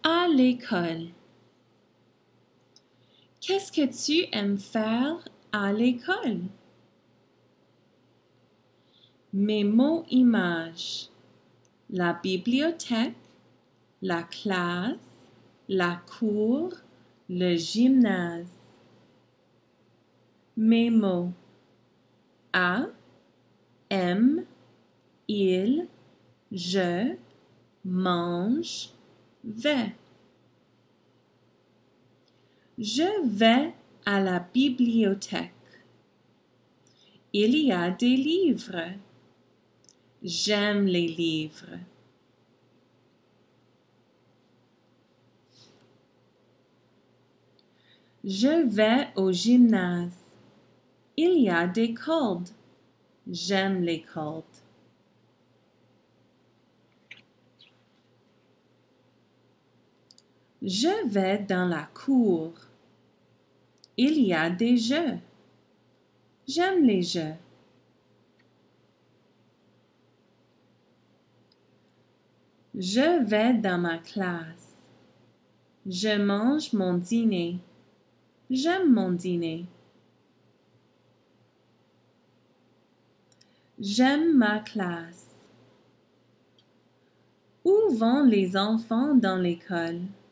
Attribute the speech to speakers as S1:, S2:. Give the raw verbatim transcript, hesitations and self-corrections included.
S1: À l'école. Qu'est-ce que tu aimes faire à l'école? Mes mots-images. La bibliothèque, la classe, la cour, le gymnase. Mes mots. À, aime, il, je, mange, vais. Je vais à la bibliothèque. Il y a des livres. J'aime les livres. Je vais au gymnase. Il y a des cordes. J'aime les cordes. Je vais dans la cour. Il y a des jeux. J'aime les jeux. Je vais dans ma classe. Je mange mon dîner. J'aime mon dîner. J'aime ma classe. Où vont les enfants dans l'école?